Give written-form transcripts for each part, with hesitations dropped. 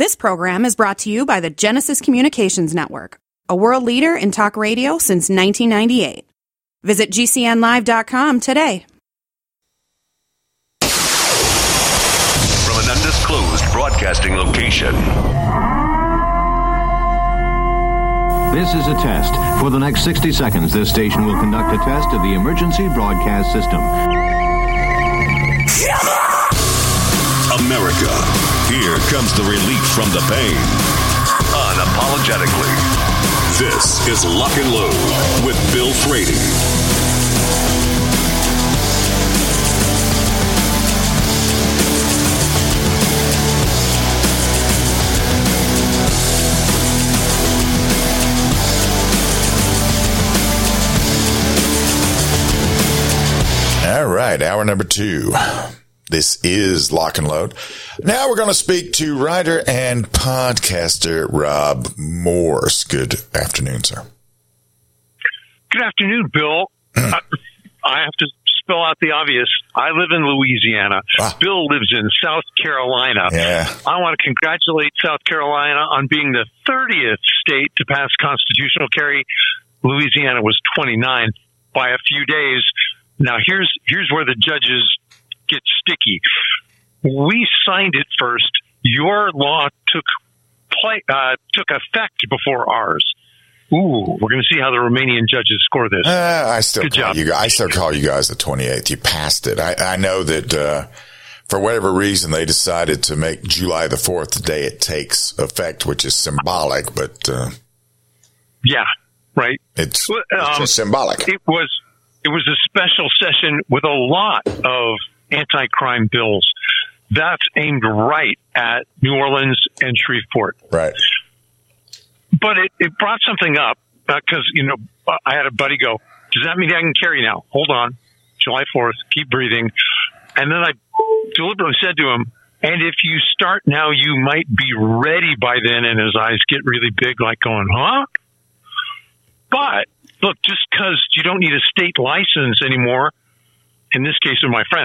This program is brought to you by the Genesis Communications Network, a world leader in talk radio since 1998. Visit GCNlive.com today. From an undisclosed broadcasting location. This is a test. For the next 60 seconds, this station will conduct a test of the emergency broadcast system. America, here comes the relief from the pain. Unapologetically. This is Lock and Load with Bill Frady. All right, hour number 2. This is Lock and Load. Now we're going to speak to writer and podcaster Rob Morse. Good afternoon, sir. Good afternoon, Bill. I have to spell out the obvious. I live in Louisiana. Bill lives in South Carolina. Yeah. I want to congratulate South Carolina on being the 30th state to pass constitutional carry. Louisiana was 29 by a few days. Now, here's where the judges get sticky. We signed it first. Your law took effect before ours. Ooh, we're going to see how the Romanian judges score this. I still call you guys the 28th. You passed it. I know that for whatever reason they decided to make July the 4th the day it takes effect, which is symbolic. But yeah, right. It's just symbolic. It was a special session with a lot of anti-crime bills. That's aimed right at New Orleans and Shreveport. Right. But it brought something up because, I had a buddy go, does that mean I can carry now? Hold on. July 4th, keep breathing. And then I deliberately said to him, and if you start now, you might be ready by then. And his eyes get really big, like going, huh? But look, just because you don't need a state license anymore, in this case with my friend,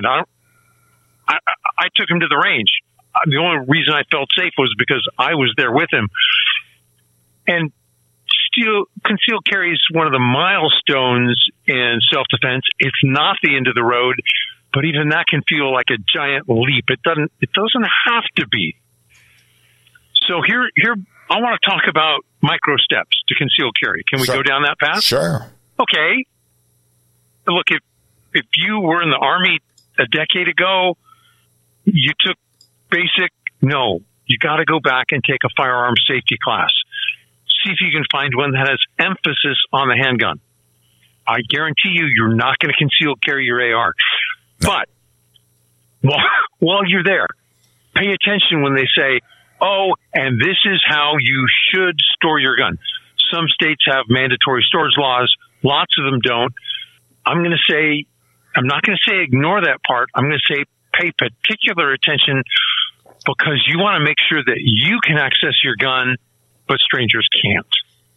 I took him to the range. The only reason I felt safe was because I was there with him. And concealed carry is one of the milestones in self-defense. It's not the end of the road, but even that can feel like a giant leap. It doesn't have to be. So here I want to talk about micro steps to concealed carry. Can we go down that path? Sure. Okay. Look, if you were in the Army a decade ago, you took basic, no, you got to go back and take a firearms safety class. See if you can find one that has emphasis on the handgun. I guarantee you're not going to conceal carry your AR. But while you're there, pay attention when they say, oh, and this is how you should store your gun. Some states have mandatory storage laws. Lots of them don't. I'm not going to say ignore that part. I'm going to say pay particular attention because you want to make sure that you can access your gun, but strangers can't.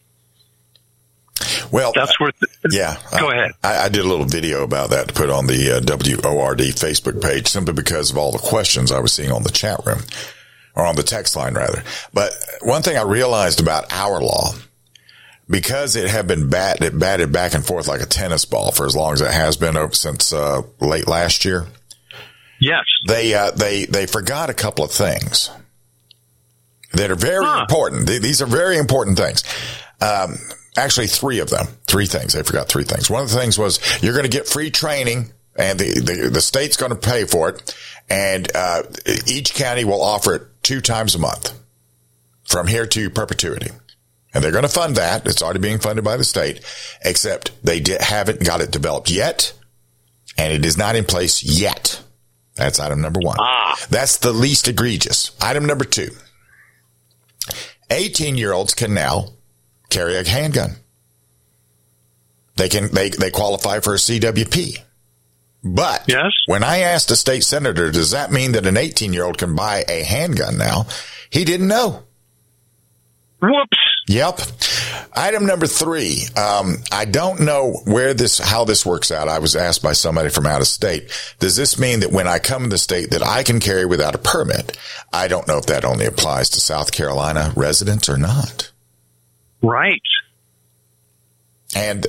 Well, that's where. Go ahead. I did a little video about that to put on the WORD Facebook page simply because of all the questions I was seeing on the chat room or on the text line rather. But one thing I realized about our law, because it had been batted back and forth like a tennis ball for as long as it has been since late last year. Yes. They forgot a couple of things that are very important. These are very important things. Actually, 3 of them. 3 things. They forgot 3 things. One of the things was you're going to get free training and the state's going to pay for it. And each county will offer it 2 times a month from here to perpetuity. And they're going to fund that. It's already being funded by the state, except they haven't got it developed yet. And it is not in place yet. That's item number 1. That's the least egregious. Item number 2. 18-year-olds can now carry a handgun. They qualify for a CWP. But yes, when I asked a state senator, does that mean that an 18-year-old can buy a handgun now? He didn't know. Whoops. Yep. Item number 3. I don't know how this works out. I was asked by somebody from out of state. Does this mean that when I come to the state that I can carry without a permit? I don't know if that only applies to South Carolina residents or not. Right. And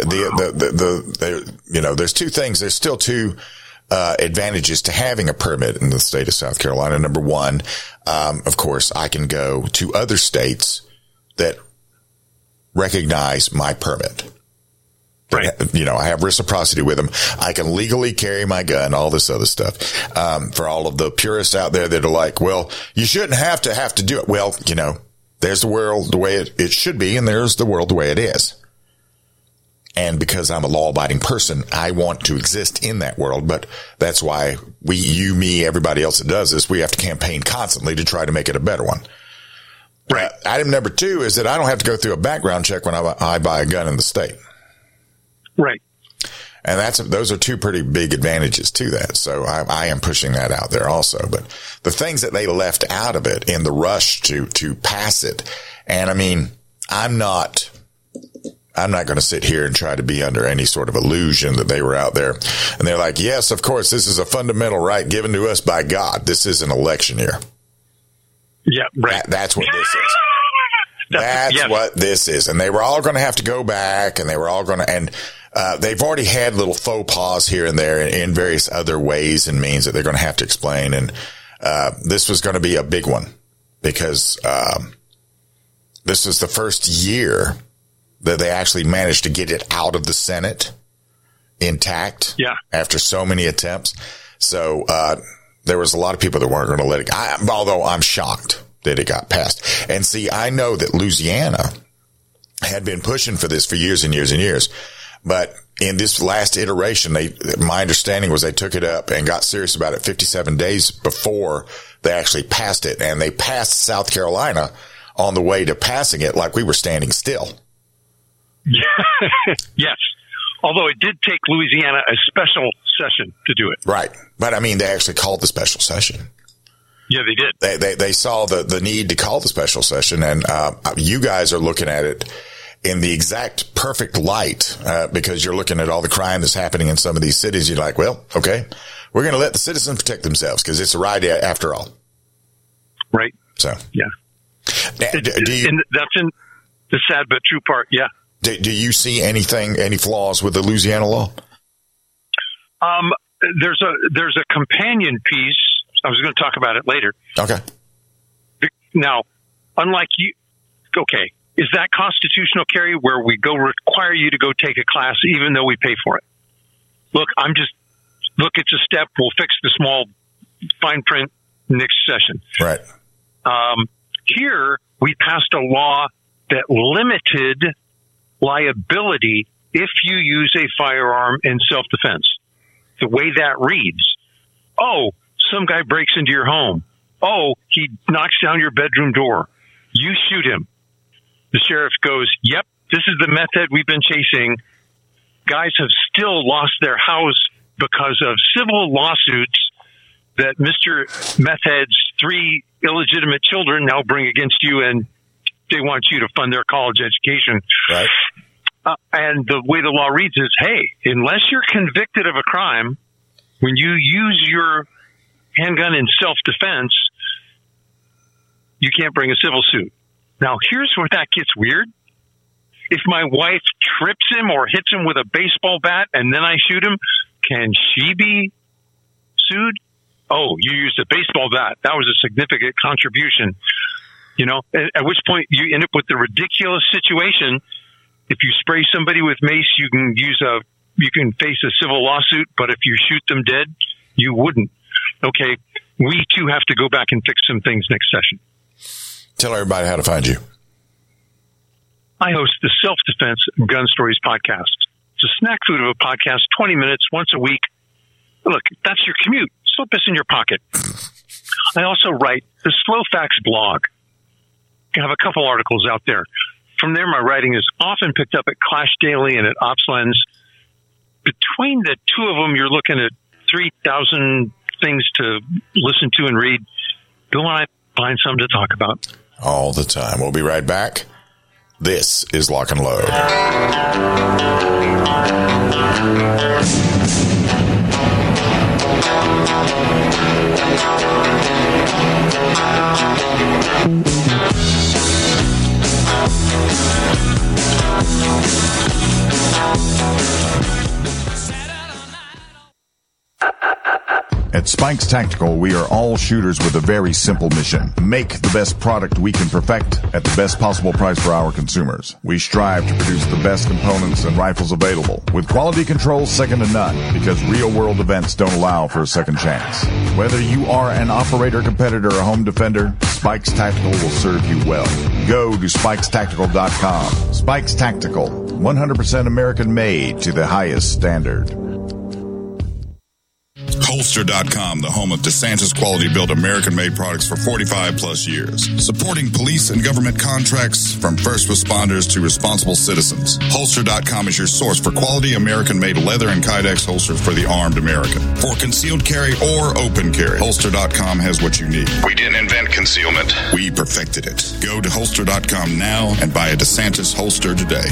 there's two things. There's still two advantages to having a permit in the state of South Carolina. Number one, of course, I can go to other states that recognize my permit. Right. I have reciprocity with them. I can legally carry my gun, all this other stuff. For all of the purists out there that are like, well, you shouldn't have to do it. Well, there's the world the way it should be, and there's the world the way it is. And because I'm a law-abiding person, I want to exist in that world. But that's why you, me, everybody else that does this, we have to campaign constantly to try to make it a better one. Right. Item number 2 is that I don't have to go through a background check when I buy a gun in the state. Right. And those are two pretty big advantages to that. So I am pushing that out there also. But the things that they left out of it in the rush to pass it. And I mean, I'm not going to sit here and try to be under any sort of illusion that they were out there. And they're like, yes, of course, this is a fundamental right given to us by God. This is an election year. Yeah, right. That's what this is. That's what this is. And they were all going to have to go back, and they were all going to, and they've already had little faux pas here and there in various other ways and means that they're going to have to explain. And this was going to be a big one because this is the first year that they actually managed to get it out of the Senate intact after so many attempts. So there was a lot of people that weren't going to let it go, although I'm shocked that it got passed. And see, I know that Louisiana had been pushing for this for years and years and years. But in this last iteration, my understanding was they took it up and got serious about it 57 days before they actually passed it. And they passed South Carolina on the way to passing it like we were standing still. Yes. Although it did take Louisiana a special session to do it. Right. But I mean, they actually called the special session. Yeah, they did. They saw the need to call the special session, and you guys are looking at it in the exact perfect light because you're looking at all the crime that's happening in some of these cities. You're like, well, okay, we're going to let the citizens protect themselves because it's a right after all. Right. So, yeah. That's in the sad but true part. Yeah. Do you see any flaws with the Louisiana law? There's a companion piece. I was going to talk about it later. Okay. Now, unlike you, okay, is that constitutional carry where we require you to go take a class even though we pay for it? Look, it's a step. We'll fix the small fine print next session. Right. Here, we passed a law that limited liability if you use a firearm in self-defense. The way that reads, some guy breaks into your home. He knocks down your bedroom door. You shoot him. The sheriff goes, yep, this is the method we've been chasing. Guys have still lost their house because of civil lawsuits that Mr. Meth Head's 3 illegitimate children now bring against you, and they want you to fund their college education. Right. And the way the law reads is, hey, unless you're convicted of a crime, when you use your handgun in self-defense, you can't bring a civil suit. Now, here's where that gets weird. If my wife trips him or hits him with a baseball bat and then I shoot him, can she be sued? Oh, you used a baseball bat. That was a significant contribution. At which point you end up with the ridiculous situation. If you spray somebody with mace, you can face a civil lawsuit, but if you shoot them dead, you wouldn't. Okay, we too have to go back and fix some things next session. Tell everybody how to find you. I host the Self-Defense Gun Stories podcast. It's a snack food of a podcast, 20 minutes once a week. Look, that's your commute. Slip this in your pocket. I also write the Slow Facts blog. I have a couple articles out there. From there, my writing is often picked up at Clash Daily and at OpsLens. Between the two of them, you're looking at 3,000 things to listen to and read. Bill and I find something to talk about. All the time. We'll be right back. This is Lock and Load. At Spikes Tactical, we are all shooters with a very simple mission. Make the best product we can perfect at the best possible price for our consumers. We strive to produce the best components and rifles available, with quality control second to none, because real-world events don't allow for a second chance. Whether you are an operator, competitor, or home defender, Spikes Tactical will serve you well. Go to SpikesTactical.com. Spikes Tactical, 100% American-made to the highest standard. Holster.com, the home of DeSantis quality-built American-made products for 45-plus years. Supporting police and government contracts from first responders to responsible citizens. Holster.com is your source for quality American-made leather and Kydex holsters for the armed American. For concealed carry or open carry, Holster.com has what you need. We didn't invent concealment. We perfected it. Go to Holster.com now and buy a DeSantis holster today.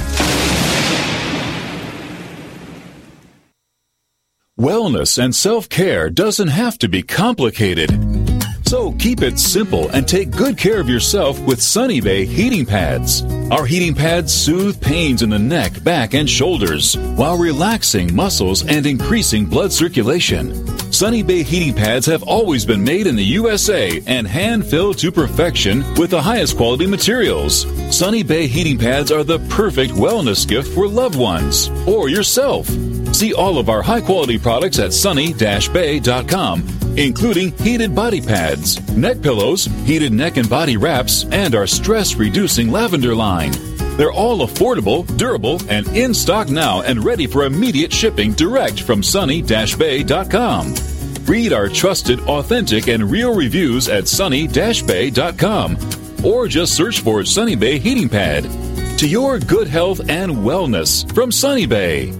Wellness and self-care doesn't have to be complicated. So keep it simple and take good care of yourself with Sunny Bay heating pads. Our heating pads soothe pains in the neck, back, and shoulders while relaxing muscles and increasing blood circulation. Sunny Bay heating pads have always been made in the USA and hand-filled to perfection with the highest quality materials. Sunny Bay heating pads are the perfect wellness gift for loved ones or yourself. See all of our high-quality products at sunny-bay.com, including heated body pads, neck pillows, heated neck and body wraps, and our stress-reducing lavender line. They're all affordable, durable, and in stock now and ready for immediate shipping direct from sunny-bay.com. Read our trusted, authentic, and real reviews at sunny-bay.com or just search for Sunny Bay Heating Pad. To your good health and wellness from Sunny Bay.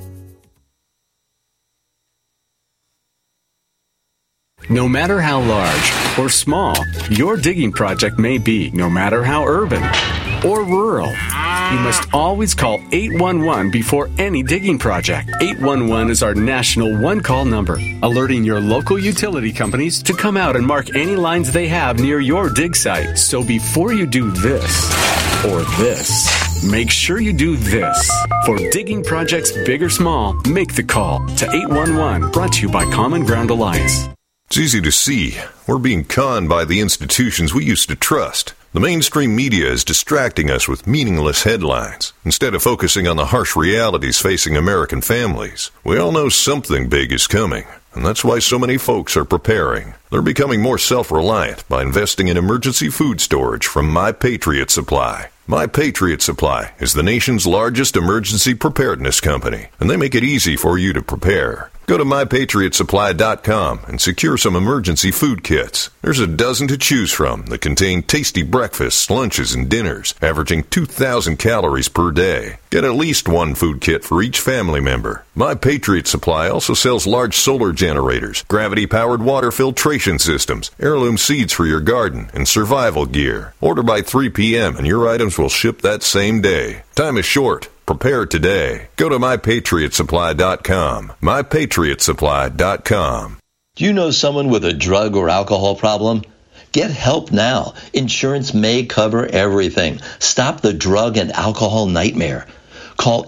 No matter how large or small your digging project may be, no matter how urban or rural, you must always call 811 before any digging project. 811 is our national one-call number, alerting your local utility companies to come out and mark any lines they have near your dig site. So before you do this or this, make sure you do this. For digging projects big or small, make the call to 811. Brought to you by Common Ground Alliance. It's easy to see. We're being conned by the institutions we used to trust. The mainstream media is distracting us with meaningless headlines instead of focusing on the harsh realities facing American families. We all know something big is coming, and that's why so many folks are preparing. They're becoming more self-reliant by investing in emergency food storage from My Patriot Supply. My Patriot Supply is the nation's largest emergency preparedness company, and they make it easy for you to prepare. Go to MyPatriotSupply.com and secure some emergency food kits. There's a dozen to choose from that contain tasty breakfasts, lunches, and dinners, averaging 2,000 calories per day. Get at least one food kit for each family member. My Patriot Supply also sells large solar generators, gravity-powered water filtration systems, heirloom seeds for your garden, and survival gear. Order by 3 p.m. and your items will ship that same day. Time is short. Prepare today. Go to MyPatriotSupply.com. MyPatriotSupply.com. Do you know someone with a drug or alcohol problem? Get help now. Insurance may cover everything. Stop the drug and alcohol nightmare. Call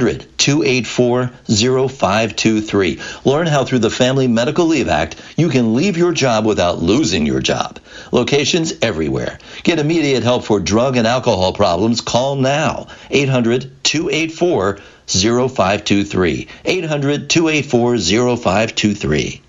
800-284-0523. Learn how through the Family Medical Leave Act you can leave your job without losing your job. Locations everywhere. Get immediate help for drug and alcohol problems. Call now. 800-284-0523. 800-284-0523.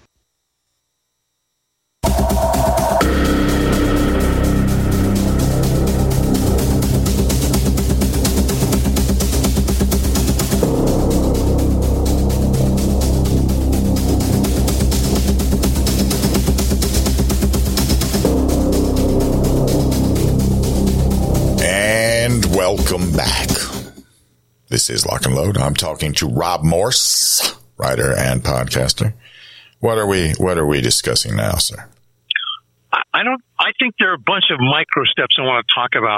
Welcome back. This is Lock and Load. I'm talking to Rob Morse, writer and podcaster. What are we discussing now, sir? I think there are a bunch of micro steps I want to talk about.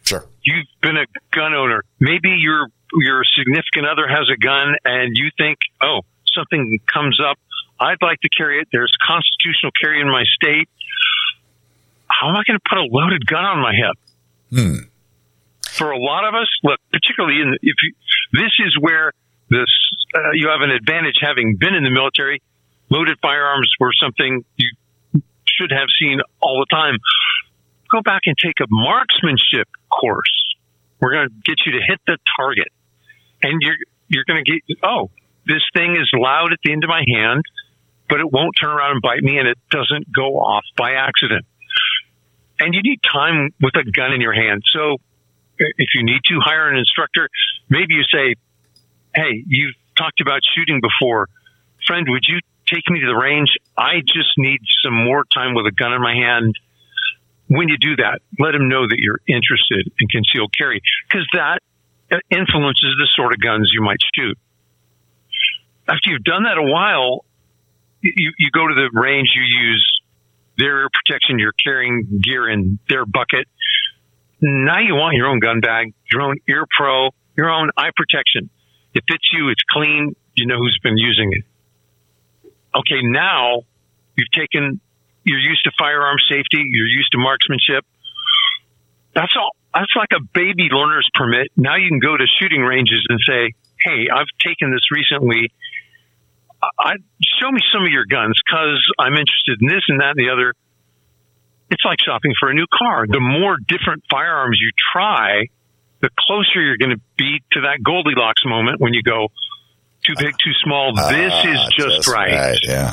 Sure. You've been a gun owner. Maybe your significant other has a gun and you think, oh, something comes up. I'd like to carry it. There's constitutional carry in my state. How am I going to put a loaded gun on my hip? For a lot of us, look, particularly this is where you have an advantage having been in the military. Loaded firearms were something you should have seen all the time. Go back and take a marksmanship course. We're going to get you to hit the target. And you're going to get, this thing is loud at the end of my hand, but it won't turn around and bite me, and it doesn't go off by accident. And you need time with a gun in your hand. So if you need to hire an instructor, maybe you say, hey, you've talked about shooting before. Friend, would you take me to the range? I just need some more time with a gun in my hand. When you do that, let them know that you're interested in concealed carry, because that influences the sort of guns you might shoot. After you've done that a while, you go to the range, you use their protection, you're carrying gear in their bucket. Now you want your own gun bag, your own ear pro, your own eye protection. It fits you, it's clean, you know who's been using it. Okay, now you're used to firearm safety, you're used to marksmanship. That's all. That's like a baby learner's permit. Now you can go to shooting ranges and say, hey, I've taken this recently. Show me some of your guns because I'm interested in this and that and the other. It's like shopping for a new car. The more different firearms you try, the closer you're going to be to that Goldilocks moment when you go, too big, too small. This is just right. Yeah.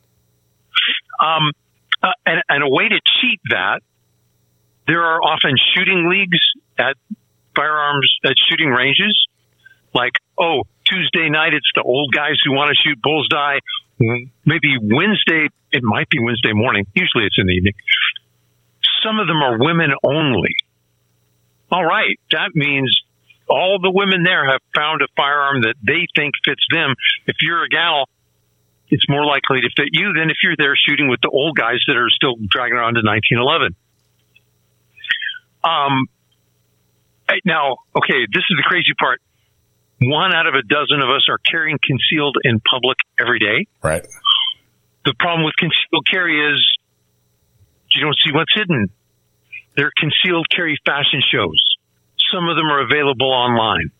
And a way to cheat that, there are often shooting leagues at shooting ranges. Like, Tuesday night, it's the old guys who want to shoot bullseye. Maybe Wednesday, it might be Wednesday morning. Usually it's in the evening. Some of them are women only. All right. That means all the women there have found a firearm that they think fits them. If you're a gal, it's more likely to fit you than if you're there shooting with the old guys that are still dragging around to 1911. Now, okay, this is the crazy part. 1 out of a dozen of us are carrying concealed in public every day. Right. The problem with concealed carry is you don't see what's hidden. They're concealed carry fashion shows. Some of them are available online.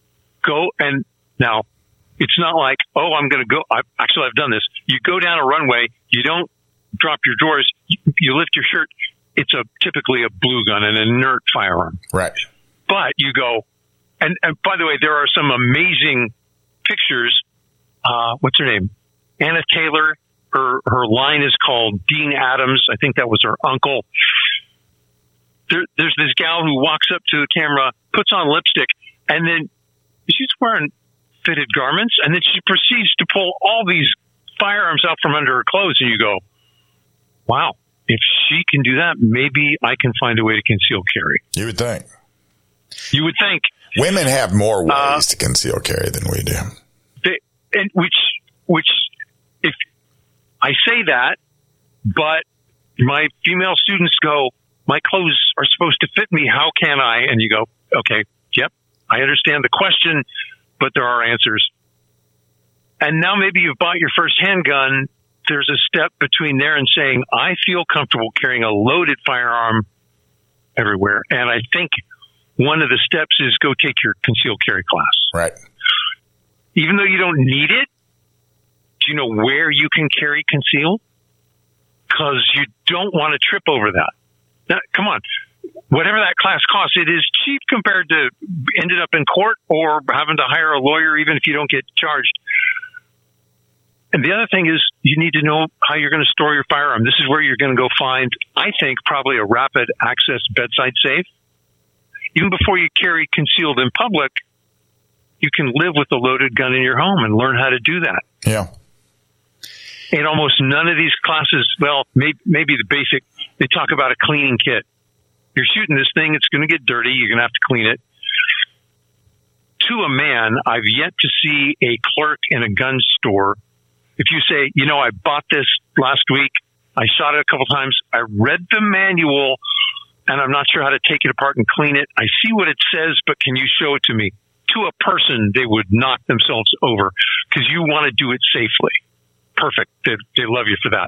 Now, it's not like, I'm going to go. I've done this. You go down a runway. You don't drop your drawers. You lift your shirt. It's typically a blue gun, an inert firearm. Right. But you go, and by the way, there are some amazing pictures. What's her name? Anna Taylor. Her line is called Dean Adams. I think that was her uncle. There's this gal who walks up to the camera, puts on lipstick, and then she's wearing fitted garments, and then she proceeds to pull all these firearms out from under her clothes, and you go, wow, if she can do that, maybe I can find a way to conceal carry. You would think. You would think. Women have more ways to conceal carry than we do. Which, if I say that, but my female students go, my clothes are supposed to fit me. How can I? And you go, okay, yep, I understand the question, but there are answers. And now maybe you've bought your first handgun. There's a step between there and saying, I feel comfortable carrying a loaded firearm everywhere. And I think one of the steps is go take your concealed carry class. Right. Even though you don't need it, do you know where you can carry concealed? Because you don't want to trip over that. Now, come on. Whatever that class costs, it is cheap compared to ended up in court or having to hire a lawyer even if you don't get charged. And the other thing is you need to know how you're going to store your firearm. This is where you're going to go find, I think, probably a rapid access bedside safe. Even before you carry concealed in public, you can live with a loaded gun in your home and learn how to do that. Yeah. In almost none of these classes, well, maybe the basic, they talk about a cleaning kit. You're shooting this thing, it's going to get dirty, you're going to have to clean it. To a man, I've yet to see a clerk in a gun store. If you say, I bought this last week, I shot it a couple times, I read the manual, and I'm not sure how to take it apart and clean it. I see what it says, but can you show it to me? To a person, they would knock themselves over because you want to do it safely. Perfect. They love you for that.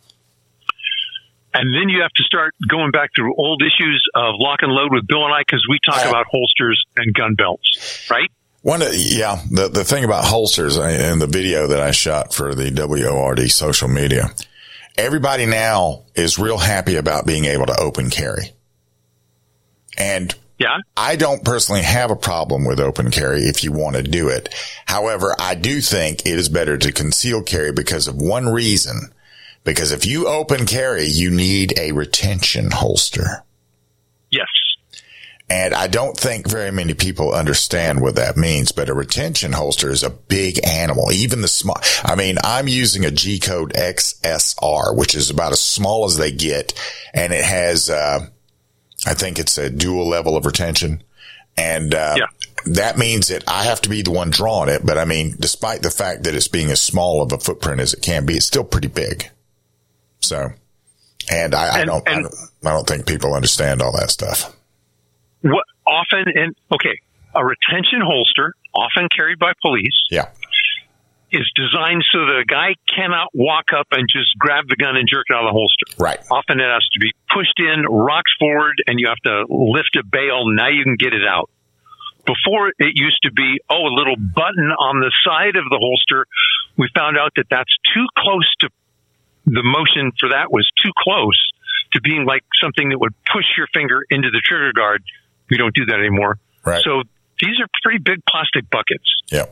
And then you have to start going back through old issues of Lock and Load with Bill and I, because we talk about holsters and gun belts, right? The thing about holsters in the video that I shot for the WORD social media, everybody now is real happy about being able to open carry. And I don't personally have a problem with open carry if you want to do it. However, I do think it is better to conceal carry because of one reason. Because if you open carry, you need a retention holster. Yes. And I don't think very many people understand what that means, but a retention holster is a big animal. Even the small, I'm using a G-Code XSR, which is about as small as they get. And it has, I think it's a dual level of retention. And, that means that I have to be the one drawing it. But despite the fact that it's being as small of a footprint as it can be, it's still pretty big. So, I don't think people understand all that stuff. What often, a retention holster, often carried by police, is designed so the guy cannot walk up and just grab the gun and jerk it out of the holster. Right. Often it has to be pushed in, rocks forward, and you have to lift a bail. Now you can get it out. Before, it used to be, a little button on the side of the holster. We found out that that's too close to, the motion for that was too close to being like something that would push your finger into the trigger guard. We don't do that anymore. Right. So these are pretty big plastic buckets. Yep.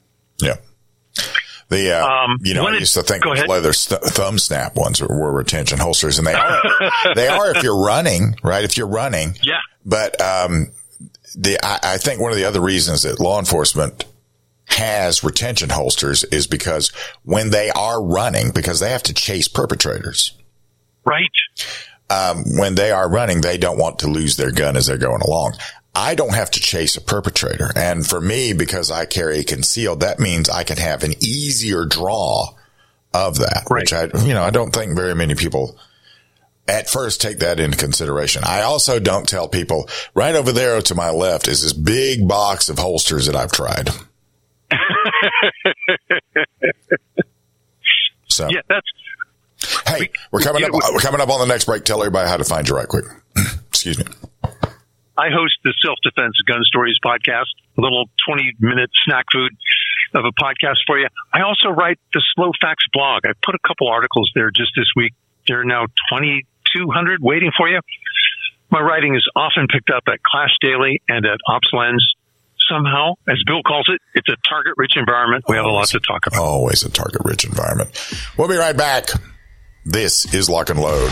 I used to think leather thumb snap ones were retention holsters, and they are. They are if you're running, right? If you're running. Yeah. But I think one of the other reasons that law enforcement has retention holsters is because when they are running, because they have to chase perpetrators. Right. When they are running, they don't want to lose their gun as they're going along. I don't have to chase a perpetrator. And for me, because I carry concealed, that means I can have an easier draw of that, which I don't think very many people at first take that into consideration. I also don't tell people right over there to my left is this big box of holsters that I've tried. So hey, we're coming up on the next break. Tell everybody how to find you right quick. Excuse me. I host the Self-Defense Gun Stories podcast, a little 20-minute snack food of a podcast for you. I also write the Slow Facts blog. I put a couple articles there just this week. There are now 2,200 waiting for you. My writing is often picked up at Clash Daily and at OpsLens. Somehow, as Bill calls it, it's a target-rich environment. We have a lot to talk about. Always a target-rich environment. We'll be right back. This is Lock and Load.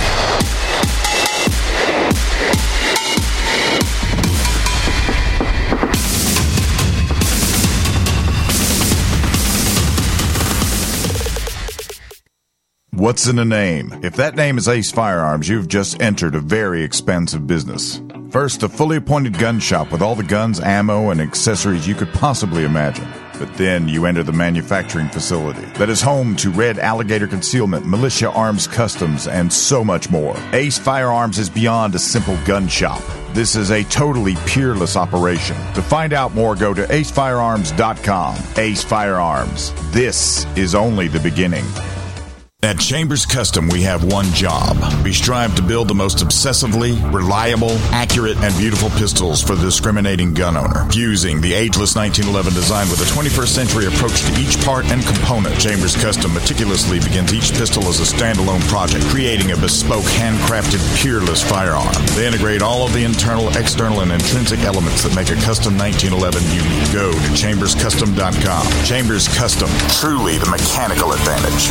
What's in a name? If that name is Ace Firearms, you've just entered a very expensive business. First, a fully appointed gun shop with all the guns, ammo, and accessories you could possibly imagine. But then you enter the manufacturing facility that is home to Red Alligator Concealment, Militia Arms Customs, and so much more. Ace Firearms is beyond a simple gun shop. This is a totally peerless operation. To find out more, go to acefirearms.com. Ace Firearms. This is only the beginning. At Chambers Custom, we have one job. We strive to build the most obsessively reliable, accurate, and beautiful pistols for the discriminating gun owner. Fusing the ageless 1911 design with a 21st century approach to each part and component, Chambers Custom meticulously begins each pistol as a standalone project, creating a bespoke, handcrafted, peerless firearm. They integrate all of the internal, external, and intrinsic elements that make a custom 1911 unique. Go to chamberscustom.com. Chambers Custom, truly the mechanical advantage.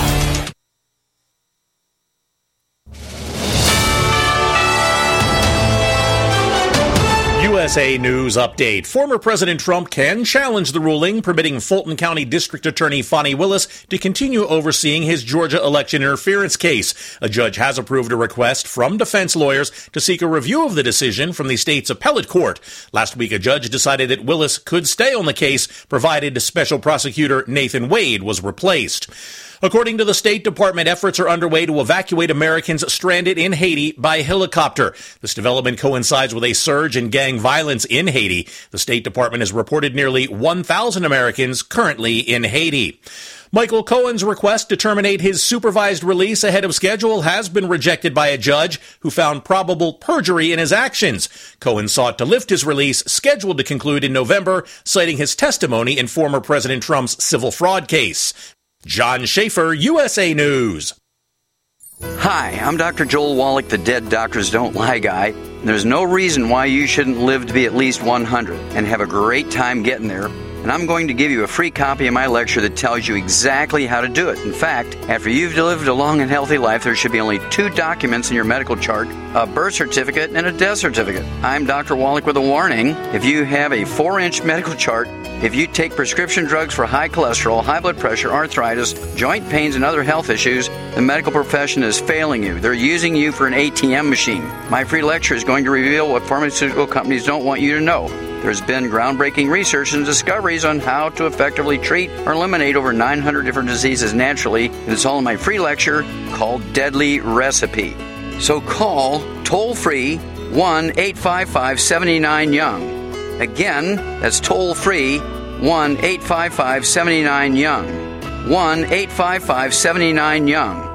USA News Update. Former President Trump can challenge the ruling permitting Fulton County District Attorney Fani Willis to continue overseeing his Georgia election interference case. A judge has approved a request from defense lawyers to seek a review of the decision from the state's appellate court. Last week, a judge decided that Willis could stay on the case, provided Special Prosecutor Nathan Wade was replaced. According to the State Department, efforts are underway to evacuate Americans stranded in Haiti by helicopter. This development coincides with a surge in gang violence in Haiti. The State Department has reported nearly 1,000 Americans currently in Haiti. Michael Cohen's request to terminate his supervised release ahead of schedule has been rejected by a judge who found probable perjury in his actions. Cohen sought to lift his release, scheduled to conclude in November, citing his testimony in former President Trump's civil fraud case. John Schaefer, USA News. Hi, I'm Dr. Joel Wallach, the Dead Doctors Don't Lie guy. There's no reason why you shouldn't live to be at least 100 and have a great time getting there. And I'm going to give you a free copy of my lecture that tells you exactly how to do it. In fact, after you've lived a long and healthy life, there should be only 2 documents in your medical chart, a birth certificate and a death certificate. I'm Dr. Wallach with a warning. If you have a 4-inch medical chart, if you take prescription drugs for high cholesterol, high blood pressure, arthritis, joint pains, and other health issues, the medical profession is failing you. They're using you for an ATM machine. My free lecture is going to reveal what pharmaceutical companies don't want you to know. There's been groundbreaking research and discoveries on how to effectively treat or eliminate over 900 different diseases naturally. And it's all in my free lecture called Deadly Recipe. So call toll-free 1-855-79-YOUNG. Again, that's toll-free 1-855-79-YOUNG. 1-855-79-YOUNG.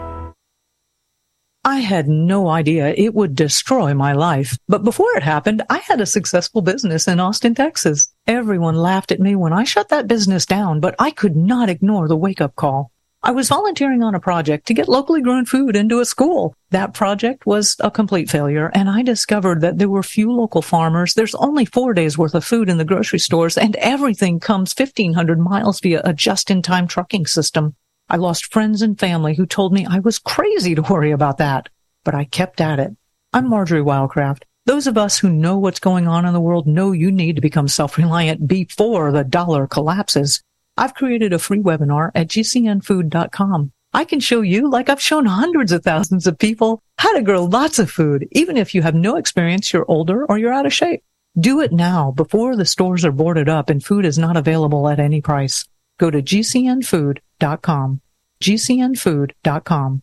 I had no idea it would destroy my life. But before it happened, I had a successful business in Austin, Texas. Everyone laughed at me when I shut that business down, but I could not ignore the wake-up call. I was volunteering on a project to get locally grown food into a school. That project was a complete failure, and I discovered that there were few local farmers. There's only 4 days worth of food in the grocery stores, and everything comes 1,500 miles via a just-in-time trucking system. I lost friends and family who told me I was crazy to worry about that, but I kept at it. I'm Marjorie Wildcraft. Those of us who know what's going on in the world know you need to become self-reliant before the dollar collapses. I've created a free webinar at gcnfood.com. I can show you, like I've shown hundreds of thousands of people, how to grow lots of food, even if you have no experience, you're older, or you're out of shape. Do it now before the stores are boarded up and food is not available at any price. Go to gcnfood.com. gcnfood.com.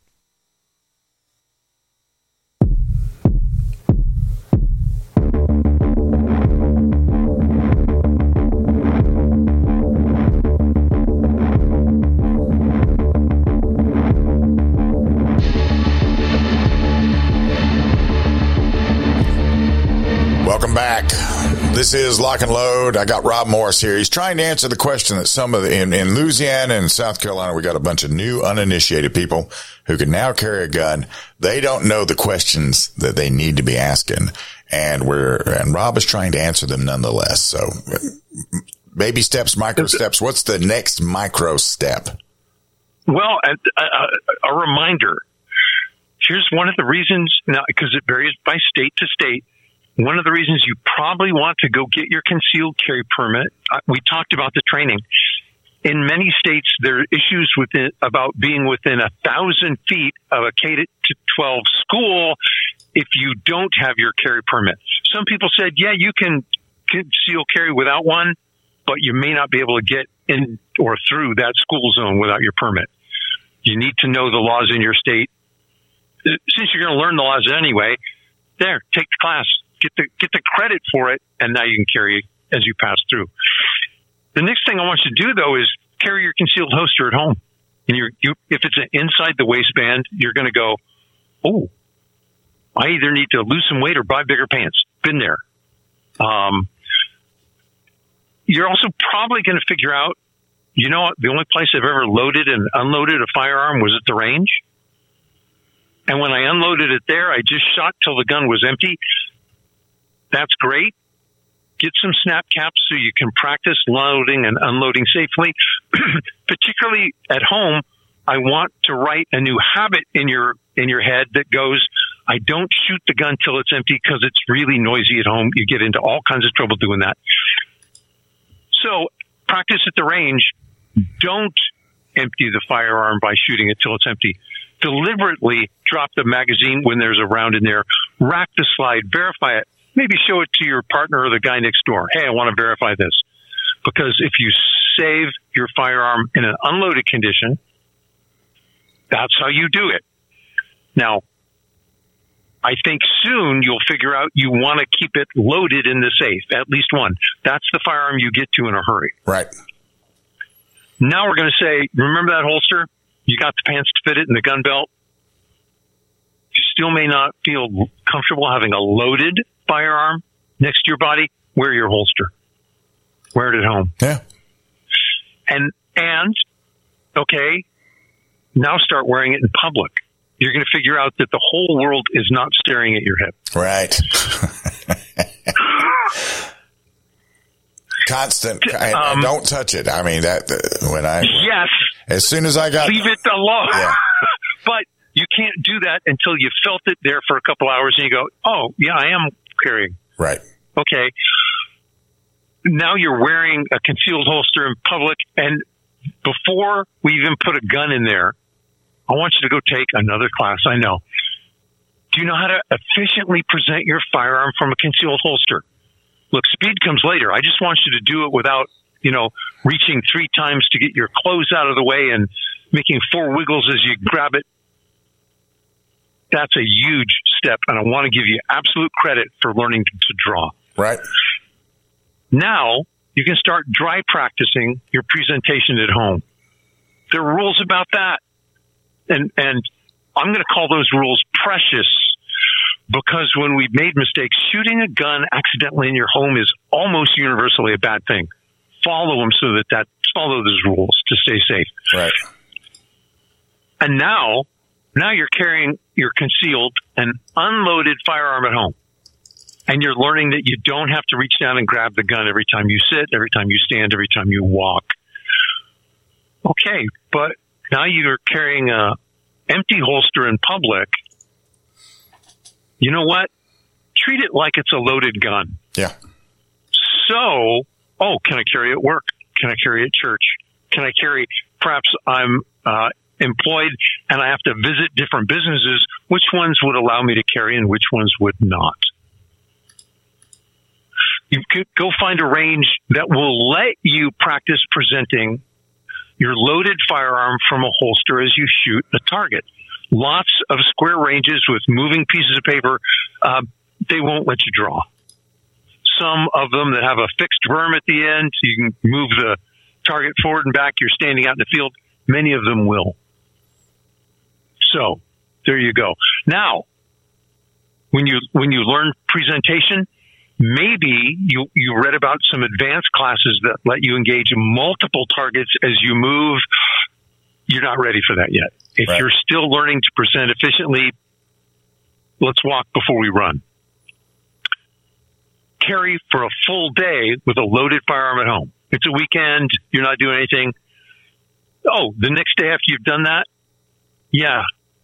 Welcome back. This is Lock and Load. I got Rob Morris here. He's trying to answer the question that some of the, in Louisiana and South Carolina, we got a bunch of new uninitiated people who can now carry a gun. They don't know the questions that they need to be asking. And Rob is trying to answer them nonetheless. So baby steps, micro steps. What's the next micro step? Well, a reminder. Here's one of the reasons now, because it varies by state to state. One of the reasons you probably want to go get your concealed carry permit, we talked about the training. In many states, there are issues about being within 1,000 feet of a K-12 school if you don't have your carry permit. Some people said, yeah, you can conceal carry without one, but you may not be able to get in or through that school zone without your permit. You need to know the laws in your state. Since you're going to learn the laws anyway, take the class. Get the credit for it, and now you can carry as you pass through. The next thing I want you to do, though, is carry your concealed holster at home. And if it's inside the waistband, you're going to go, oh, I either need to lose some weight or buy bigger pants. Been there. You're also probably going to figure out, you know what, the only place I've ever loaded and unloaded a firearm was at the range. And when I unloaded it there, I just shot till the gun was empty. That's great. Get some snap caps so you can practice loading and unloading safely. Particularly at home, I want to write a new habit in your head that goes, I don't shoot the gun till it's empty because it's really noisy at home. You get into all kinds of trouble doing that. So practice at the range. Don't empty the firearm by shooting it till it's empty. Deliberately drop the magazine when there's a round in there. Rack the slide. Verify it. Maybe show it to your partner or the guy next door. Hey, I want to verify this. Because if you save your firearm in an unloaded condition, That's how you do it. Now, I think soon you'll figure out you want to keep it loaded in the safe, at least one. That's the firearm you get to in a hurry. Right. Now we're going to say, remember that holster? You got the pants to fit it in the gun belt. You still may not feel comfortable having a loaded firearm next to your body. Wear your holster. Wear it at home. Yeah. And okay, now start wearing it in public. You're going to figure out that the whole world is not staring at your hip. Right. Constant. And don't touch it. I mean, yes. As soon as I got. Leave it alone. Yeah. But you can't do that until you felt it there for a couple hours and you go, oh, yeah, I am carrying. Right. Okay. Now you're wearing a concealed holster in public, and before we even put a gun in there, I want you to go take another class. I know. Do you know how to efficiently present your firearm from a concealed holster? Look, speed comes later. I just want you to do it without, reaching 3 times to get your clothes out of the way and making 4 wiggles as you grab it. That's a huge step, and I want to give you absolute credit for learning to draw. Right. Now, you can start dry practicing your presentation at home. There are rules about that. And I'm going to call those rules precious, because when we've made mistakes, shooting a gun accidentally in your home is almost universally a bad thing. Follow them follow those rules to stay safe. Right. And now you're carrying your concealed and unloaded firearm at home. And you're learning that you don't have to reach down and grab the gun every time you sit, every time you stand, every time you walk. Okay, but now you're carrying a empty holster in public. You know what? Treat it like it's a loaded gun. Yeah. So, can I carry it at work? Can I carry it at church? Can I carry, perhaps I'm employed and I have to visit different businesses. Which ones would allow me to carry and which ones would not? You could go find a range that will let you practice presenting your loaded firearm from a holster as you shoot a target. Lots of square ranges with moving pieces of paper. They won't let you draw. Some of them that have a fixed berm at the end, so you can move the target forward and back. You're standing out in the field. Many of them will. So there you go. Now, when you learn presentation, maybe you read about some advanced classes that let you engage multiple targets as you move. You're not ready for that yet. If You're still learning to present efficiently, let's walk before we run. Carry for a full day with a loaded firearm at home. It's a weekend. You're not doing anything. Oh, the next day after you've done that? Yeah,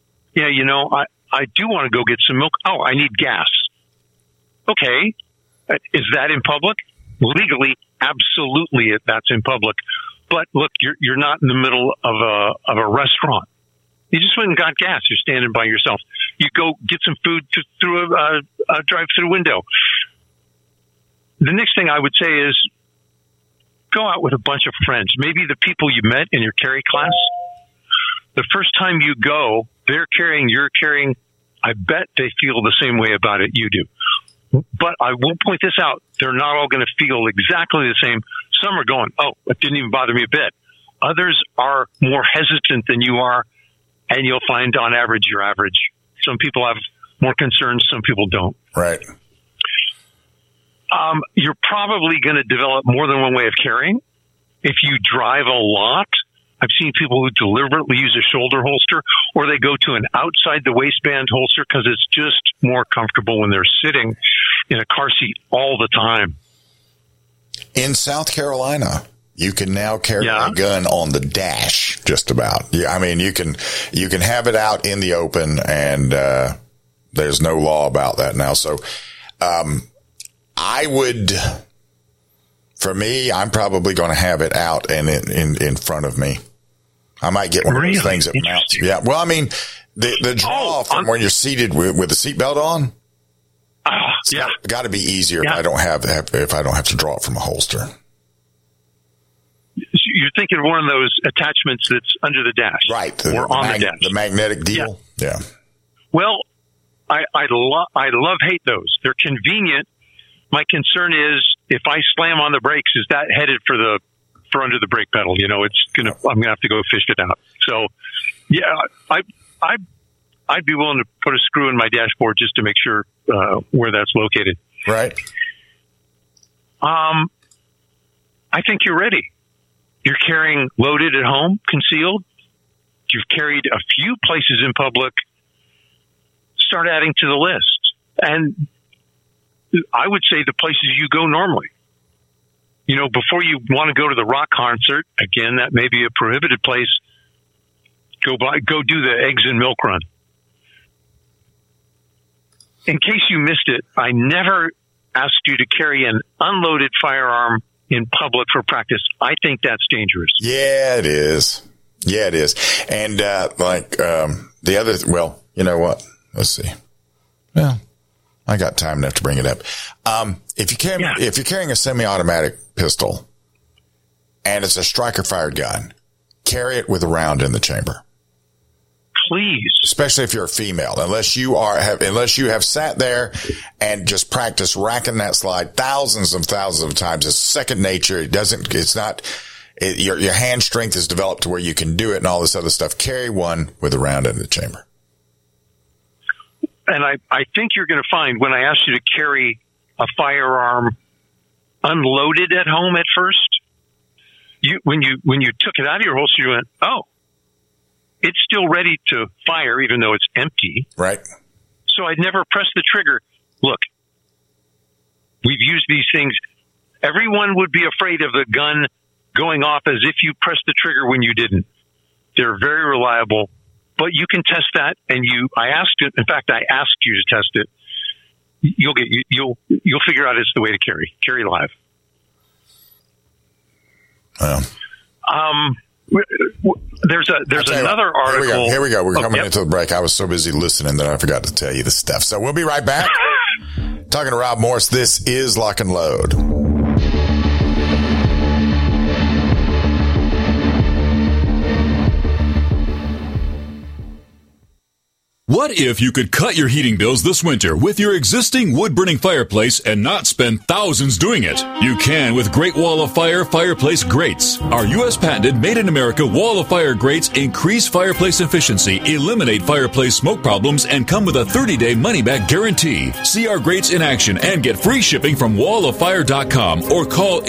I do want to go get some milk. Oh, I need gas. Okay. Is that in public? Legally, absolutely, that's in public. But look, you're not in the middle of a restaurant. You just went and got gas. You're standing by yourself. You go get some food through a drive-through window. The next thing I would say is go out with a bunch of friends. Maybe the people you met in your carry class. The first time you go, they're carrying, you're carrying. I bet they feel the same way about it you do. But I will point this out. They're not all going to feel exactly the same. Some are going, oh, it didn't even bother me a bit. Others are more hesitant than you are, and you'll find on average you're average. Some people have more concerns, some people don't. Right. You're probably going to develop more than one way of carrying. If you drive a lot, I've seen people who deliberately use a shoulder holster, or they go to an outside the waistband holster because it's just more comfortable when they're sitting in a car seat all the time. In South Carolina, you can now carry a gun on the dash, just about. Yeah, I mean, you can have it out in the open, and there's no law about that now. So, I would, for me, I'm probably going to have it out and in front of me. I might get one of those things that mounts. Yeah. Well, I mean, the draw from when you're seated with the seatbelt on. Got to be easier if I don't have to draw it from a holster. you're thinking of one of those attachments that's under the dash. Right. Or on the dash. The magnetic deal. Yeah. Well, I love-hate those. They're convenient. My concern is if I slam on the brakes, is that headed for under the brake pedal? I'm going to have to go fish it out. So, yeah, I'd be willing to put a screw in my dashboard just to make sure where that's located. Right. I think you're ready. You're carrying loaded at home, concealed. You've carried a few places in public. Start adding to the list. And I would say the places you go normally. Before you want to go to the rock concert, again, that may be a prohibited place. Go do the eggs and milk run. In case you missed it, I never asked you to carry an unloaded firearm in public for practice. I think that's dangerous. Yeah, it is. And the other, well, you know what? Let's see. Well, I got time enough to bring it up. If you're carrying a semi-automatic pistol and it's a striker-fired gun, carry it with a round in the chamber. Please. Especially if you're a female, unless you have sat there and just practiced racking that slide thousands of times. It's second nature. Your hand strength is developed to where you can do it and all this other stuff. Carry one with a round in the chamber. And I think you're going to find when I asked you to carry a firearm unloaded at home at first, when you took it out of your holster, you went, oh, it's still ready to fire even though it's empty. Right. So I'd never press the trigger. Look, we've used these things. Everyone would be afraid of the gun going off as if you pressed the trigger when you didn't. They're very reliable. But you can test that, and I asked you to test it. You'll figure out it's the way to carry live. There's another article. Here we go. We're coming into the break. I was so busy listening that I forgot to tell you the stuff. So we'll be right back. Talking to Rob Morse. This is Lock and Load. What if you could cut your heating bills this winter with your existing wood-burning fireplace and not spend thousands doing it? You can with Great Wall of Fire fireplace grates. Our U.S. patented made-in-America Wall of Fire grates increase fireplace efficiency, eliminate fireplace smoke problems, and come with a 30-day money-back guarantee. See our grates in action and get free shipping from walloffire.com or call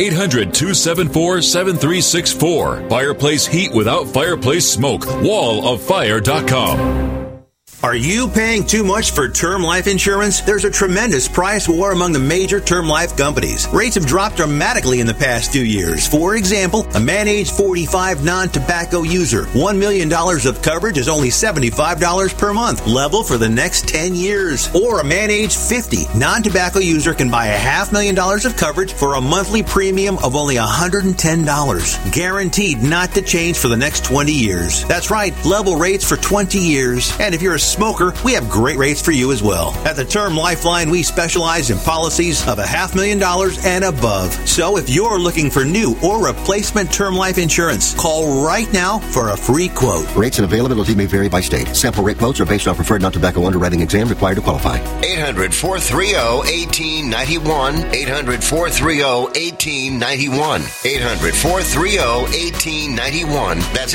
800-274-7364. Fireplace heat without fireplace smoke. walloffire.com. Are you paying too much for term life insurance? There's a tremendous price war among the major term life companies. Rates have dropped dramatically in the past 2 years. For example, a man age 45 non-tobacco user, $1 million of coverage is only $75 per month, level for the next 10 years. Or a man age 50 non-tobacco user can buy $500,000 of coverage for a monthly premium of only $110, guaranteed not to change for the next 20 years. That's right, level rates for 20 years. And if you're a smoker, we have great rates for you as well. At the Term Lifeline, we specialize in policies of $500,000 and above. So if you're looking for new or replacement term life insurance, call right now for a free quote. Rates and availability may vary by state. Sample rate quotes are based on preferred non-tobacco underwriting exam required to qualify. 800-430-1891. 800-430-1891. 800-430-1891. That's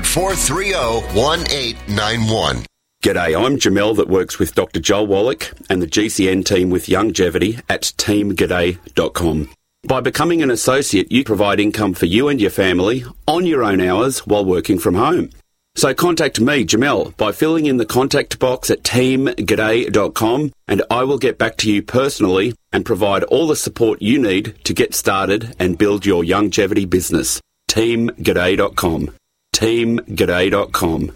800-430-1891. G'day, I'm Jamel that works with Dr. Joel Wallach and the GCN team with Longevity at teamg'day.com. By becoming an associate, you provide income for you and your family on your own hours while working from home. So contact me, Jamel, by filling in the contact box at teamg'day.com and I will get back to you personally and provide all the support you need to get started and build your longevity business. teamg'day.com. teamg'day.com.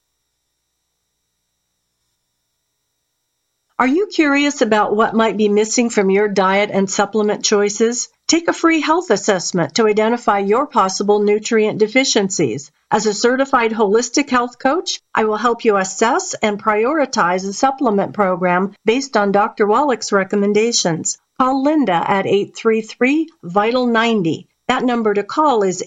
Are you curious about what might be missing from your diet and supplement choices? Take a free health assessment to identify your possible nutrient deficiencies. As a certified holistic health coach, I will help you assess and prioritize a supplement program based on Dr. Wallach's recommendations. Call Linda at 833-VITAL-90. That number to call is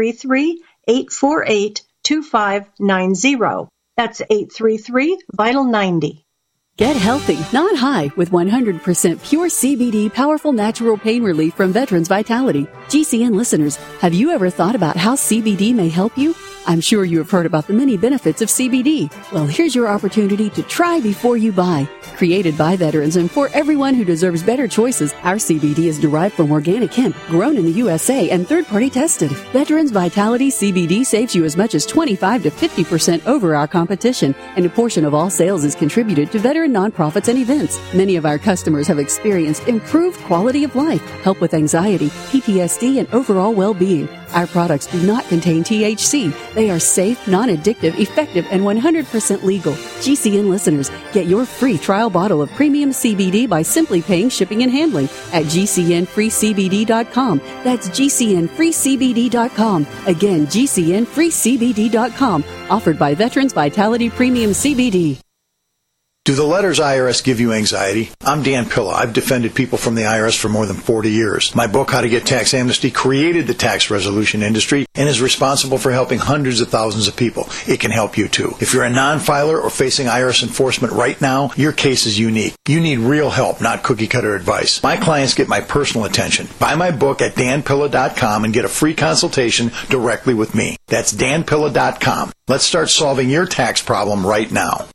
833-848-2590. That's 833-VITAL-90. Get healthy, not high, with 100% pure CBD powerful natural pain relief from Veterans Vitality. GCN listeners, have you ever thought about how CBD may help you? I'm sure you have heard about the many benefits of CBD. Well, here's your opportunity to try before you buy. Created by veterans and for everyone who deserves better choices, our CBD is derived from organic hemp, grown in the USA and third-party tested. Veterans Vitality CBD saves you as much as 25 to 50% over our competition, and a portion of all sales is contributed to veteran nonprofits and events. Many of our customers have experienced improved quality of life, help with anxiety, PTSD, and overall well-being. Our products do not contain THC. They are safe, non-addictive, effective, and 100% legal. GCN listeners, get your free trial bottle of premium CBD by simply paying shipping and handling at GCNFreeCBD.com. That's GCNFreeCBD.com. Again, GCNFreeCBD.com. Offered by Veterans Vitality Premium CBD. Do the letters IRS give you anxiety? I'm Dan Pilla. I've defended people from the IRS for more than 40 years. My book, How to Get Tax Amnesty, created the tax resolution industry and is responsible for helping hundreds of thousands of people. It can help you too. If you're a non-filer or facing IRS enforcement right now, your case is unique. You need real help, not cookie-cutter advice. My clients get my personal attention. Buy my book at danpilla.com and get a free consultation directly with me. That's danpilla.com. Let's start solving your tax problem right now.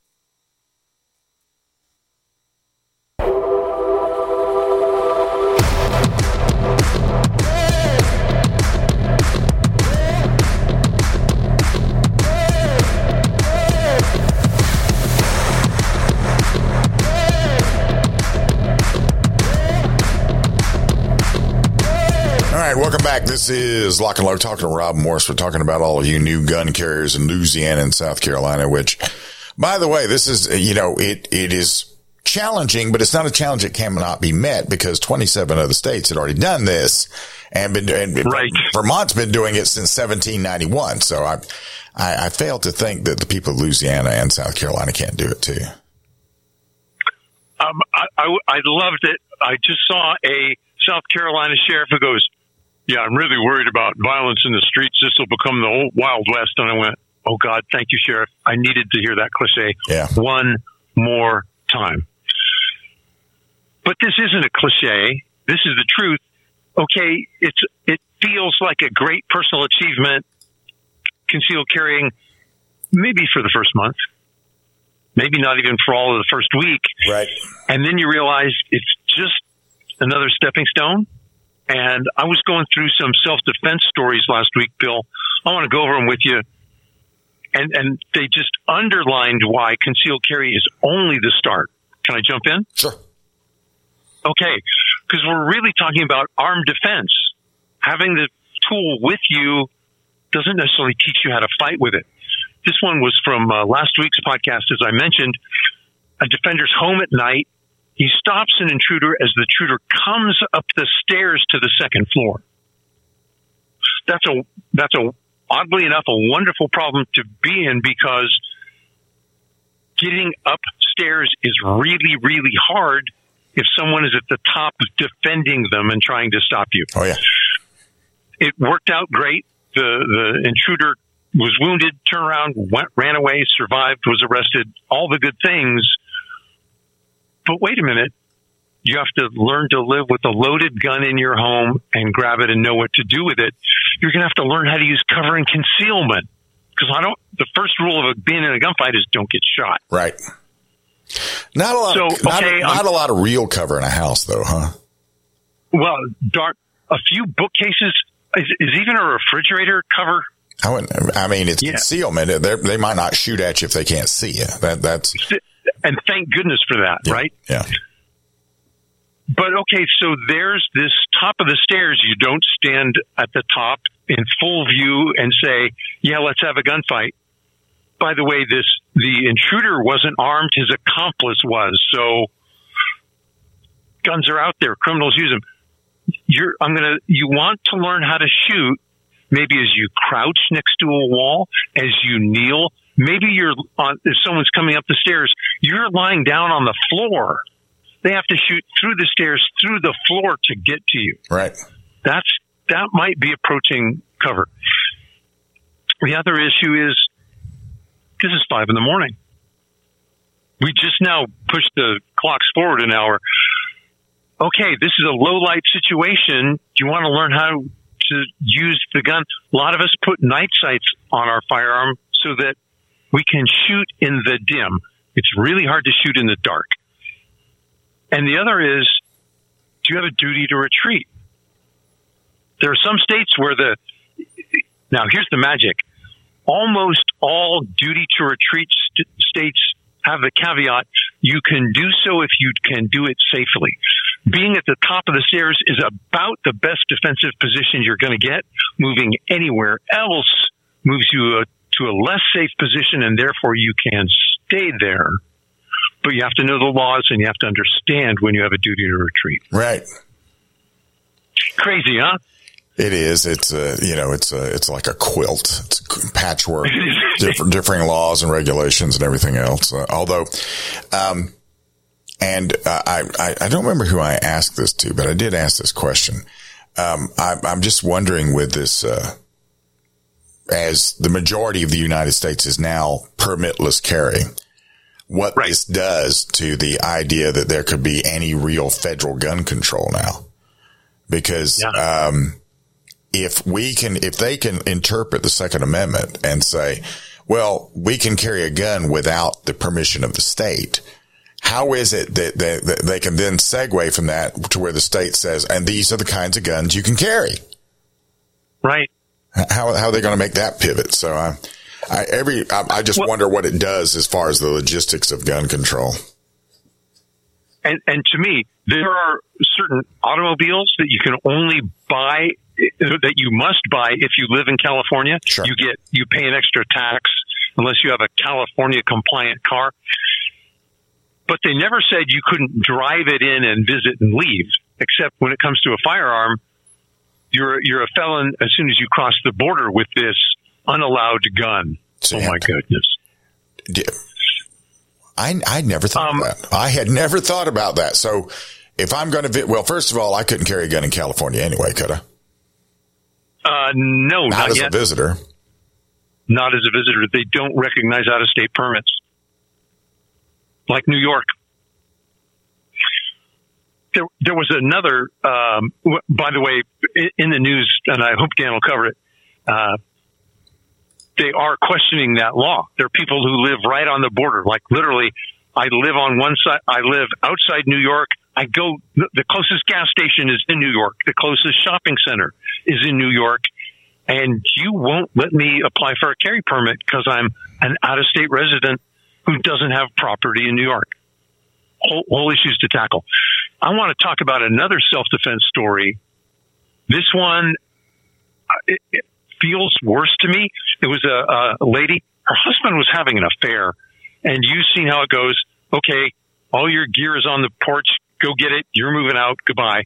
Welcome back. This is Lock and Load, talking to Rob Morse. We're talking about all of you new gun carriers in Louisiana and South Carolina, which, by the way, this is, it is challenging, but it's not a challenge that cannot be met because 27 other states had already done this and Vermont's been doing it since 1791. So I fail to think that the people of Louisiana and South Carolina can't do it too. I loved it. I just saw a South Carolina sheriff who goes, "Yeah, I'm really worried about violence in the streets. This will become the old Wild West." And I went, "Oh, God, thank you, Sheriff. I needed to hear that cliche one more time." But this isn't a cliche. This is the truth. Okay, it feels like a great personal achievement, concealed carrying, maybe for the first month, maybe not even for all of the first week. Right. And then you realize it's just another stepping stone. And I was going through some self-defense stories last week, Bill. I want to go over them with you. And they just underlined why concealed carry is only the start. Can I jump in? Sure. Okay. Because we're really talking about armed defense. Having the tool with you doesn't necessarily teach you how to fight with it. This one was from last week's podcast, as I mentioned. A defender's home at night. He stops an intruder as the intruder comes up the stairs to the second floor. That's a oddly enough, a wonderful problem to be in because getting upstairs is really, really hard if someone is at the top defending them and trying to stop you. Oh, yeah. It worked out great. The intruder was wounded, turned around, ran away, survived, was arrested, all the good things. But wait a minute, you have to learn to live with a loaded gun in your home and grab it and know what to do with it. You're going to have to learn how to use cover and concealment. Because the first rule of being in a gunfight is don't get shot. Right. Not a lot of real cover in a house, though, huh? Well, a few bookcases. Is even a refrigerator cover? It's concealment. They might not shoot at you if they can't see you. And thank goodness for that, right? Yeah. But okay, so there's this top of the stairs. You don't stand at the top in full view and say, "Yeah, let's have a gunfight." By the way, the intruder wasn't armed; his accomplice was. So guns are out there; criminals use them. You want to learn how to shoot. Maybe as you crouch next to a wall, as you kneel. Maybe if someone's coming up the stairs, you're lying down on the floor. They have to shoot through the stairs, through the floor to get to you. Right. That's that might be approaching cover. The other issue is, this is 5 a.m. We just now pushed the clocks forward an hour. Okay, this is a low light situation. Do you want to learn how to use the gun? A lot of us put night sights on our firearm so that we can shoot in the dim. It's really hard to shoot in the dark. And the other is, do you have a duty to retreat? There are some states where now here's the magic. Almost all duty to retreat states have the caveat, you can do so if you can do it safely. Being at the top of the stairs is about the best defensive position you're going to get. Moving anywhere else moves you to a less safe position, and therefore you can stay there. But you have to know the laws, and you have to understand when you have a duty to retreat. Right. Crazy, huh? It is. It's it's like a quilt. It's a patchwork, differing laws and regulations and everything else. I don't remember who I asked this to, but I did ask this question. I'm just wondering with this, as the majority of the United States is now permitless carry, what this does to the idea that there could be any real federal gun control now. Because, if they can interpret the Second Amendment and say, well, we can carry a gun without the permission of the state, how is it that they can then segue from that to where the state says, and these are the kinds of guns you can carry? Right. How are they going to make that pivot? So I just wonder what it does as far as the logistics of gun control. And to me, there are certain automobiles that you can only buy, that you must buy if you live in California. Sure. You pay an extra tax unless you have a California compliant car. But they never said you couldn't drive it in and visit and leave, except when it comes to a firearm, you're a felon as soon as you cross the border with this unallowed gun. Oh my goodness. I never thought of that. I had never thought about that. So if I'm going to, well, first of all, I couldn't carry a gun in California anyway, could I? No, not as yet. a visitor. Not as a visitor. They don't recognize out-of-state permits. Like New York. There was another, by the way, in the news, and I hope Dan will cover it, they are questioning that law. There are people who live right on the border. Like literally, I live on one side, I live outside New York. The closest gas station is in New York. The closest shopping center is in New York. And you won't let me apply for a carry permit because I'm an out-of-state resident who doesn't have property in New York. Whole issues to tackle. I want to talk about another self-defense story. This one, it feels worse to me. It was a lady. Her husband was having an affair, and you've seen how it goes. Okay, all your gear is on the porch. Go get it. You're moving out. Goodbye.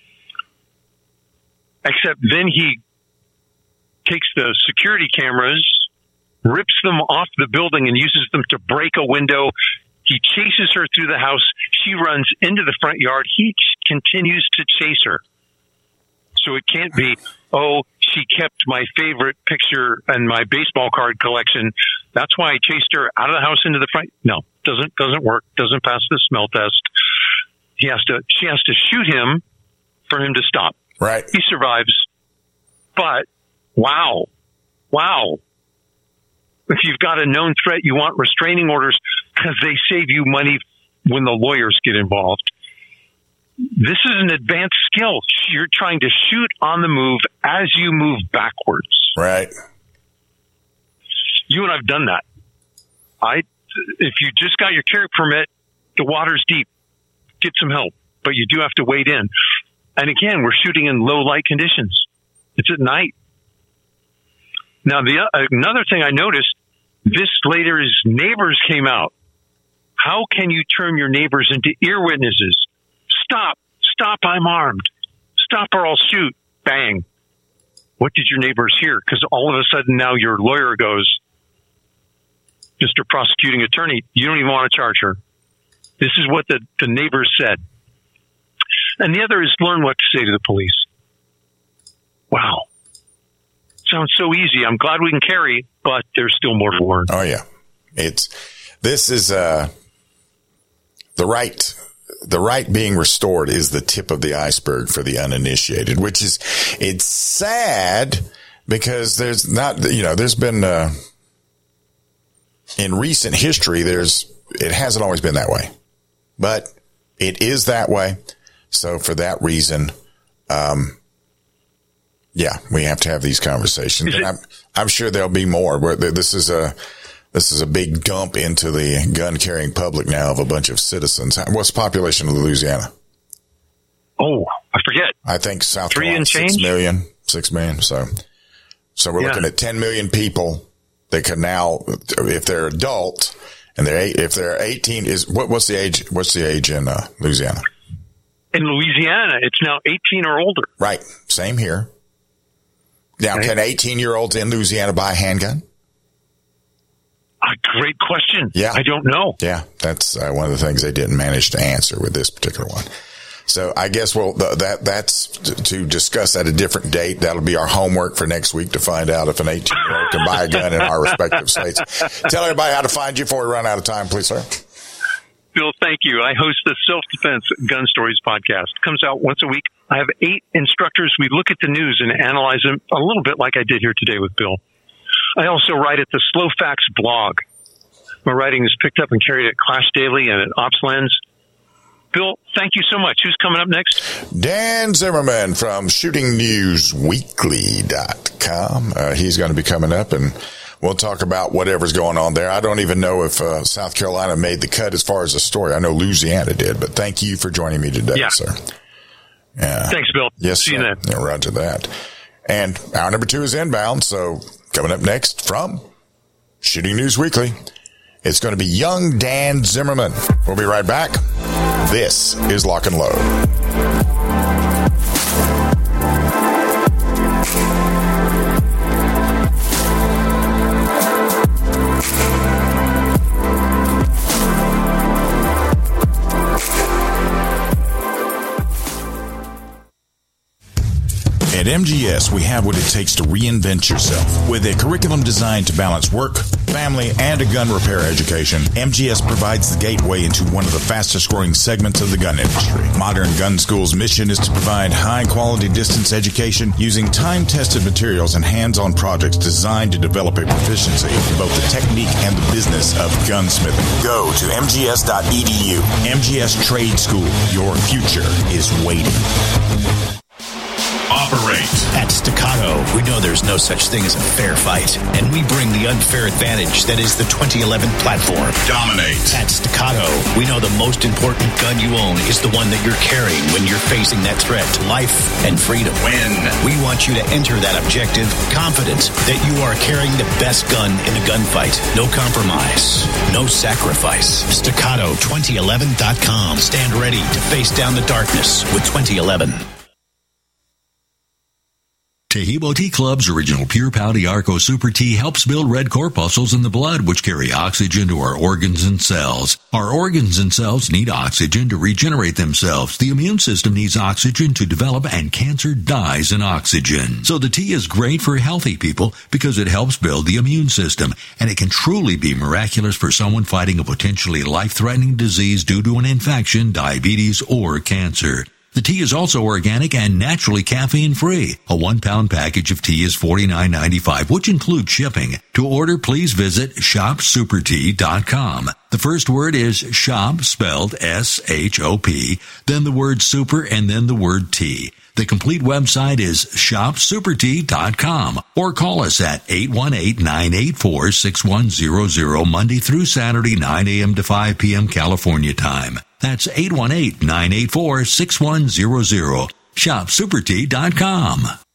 Except then he takes the security cameras, rips them off the building, and uses them to break a window. He chases her through the house. She runs into the front yard. He continues to chase her. So it can't be, oh, she kept my favorite picture and my baseball card collection. That's why I chased her out of the house into the front. No, doesn't work. Doesn't pass the smell test. She has to shoot him for him to stop. Right. He survives. But wow. If you've got a known threat, you want restraining orders because they save you money when the lawyers get involved. This is an advanced skill. You're trying to shoot on the move as you move backwards. Right. You and I've done that. If you just got your carry permit, the water's deep. Get some help, but you do have to wade in. And again, we're shooting in low light conditions. It's at night. Now, another thing I noticed, this later's neighbors came out. How can you turn your neighbors into ear witnesses? Stop, I'm armed. Stop or I'll shoot. Bang. What did your neighbors hear? Because all of a sudden now your lawyer goes, Mr. Prosecuting Attorney, you don't even want to charge her. This is what the neighbors said. And the other is learn what to say to the police. Wow. Sounds so easy. I'm glad we can carry, but there's still more to learn. Oh yeah. This is the right being restored is the tip of the iceberg for the uninitiated, which is, it's sad because there's been, in recent history, it hasn't always been that way, but it is that way. So for that reason, we have to have these conversations. And I'm sure there'll be more. This is a big dump into the gun carrying public now of a bunch of citizens. What's the population of Louisiana? Oh, I forget. I think South Carolina, 6 million. So we're looking at 10 million people that can now, if they're adult and if they're 18, what's the age? What's the age in Louisiana? In Louisiana, it's now 18 or older. Right. Same here. Now, can 18-year-olds in Louisiana buy a handgun? Great question. Yeah. I don't know. Yeah, that's one of the things they didn't manage to answer with this particular one. So I guess that's to discuss at a different date. That'll be our homework for next week to find out if an 18-year-old can buy a gun in our respective states. Tell everybody how to find you before we run out of time, please, sir. Bill, thank you. I host the Self-Defense Gun Stories podcast. It comes out once a week. I have 8 instructors. We look at the news and analyze them a little bit like I did here today with Bill. I also write at the Slow Facts blog. My writing is picked up and carried at Clash Daily and at OpsLens. Bill, thank you so much. Who's coming up next? Dan Zimmerman from shootingnewsweekly.com. He's going to be coming up, and we'll talk about whatever's going on there. I don't even know if South Carolina made the cut as far as the story. I know Louisiana did, but thank you for joining me today, sir. Yeah. Thanks, Bill. Yes, see you then. Yeah, roger that. And hour number 2 is inbound, so coming up next from Shooting News Weekly, it's going to be young Dan Zimmerman. We'll be right back. This is Lock and Load. At MGS, we have what it takes to reinvent yourself. With a curriculum designed to balance work, family, and a gun repair education, MGS provides the gateway into one of the fastest growing segments of the gun industry. Modern Gun School's mission is to provide high-quality distance education using time-tested materials and hands-on projects designed to develop a proficiency in both the technique and the business of gunsmithing. Go to mgs.edu. MGS Trade School. Your future is waiting. Operate. At Staccato, we know there's no such thing as a fair fight, and we bring the unfair advantage that is the 2011 platform. Dominate. At Staccato, we know the most important gun you own is the one that you're carrying when you're facing that threat to life and freedom. Win. We want you to enter that objective confident that you are carrying the best gun in a gunfight. No compromise. No sacrifice. Staccato2011.com. Stand ready to face down the darkness with 2011. Tahibo Tea Club's original Pure Pouty Arco Super Tea helps build red corpuscles in the blood, which carry oxygen to our organs and cells. Our organs and cells need oxygen to regenerate themselves. The immune system needs oxygen to develop, and cancer dies in oxygen. So the tea is great for healthy people because it helps build the immune system, and it can truly be miraculous for someone fighting a potentially life-threatening disease due to an infection, diabetes, or cancer. The tea is also organic and naturally caffeine-free. A 1-pound package of tea is $49.95, which includes shipping. To order, please visit shopsupertea.com. The first word is shop, spelled S-H-O-P, then the word super, and then the word tea. The complete website is shopsupertea.com, or call us at 818-984-6100 Monday through Saturday, 9 a.m. to 5 p.m. California time. That's 818-984-6100. Shopsupertea.com.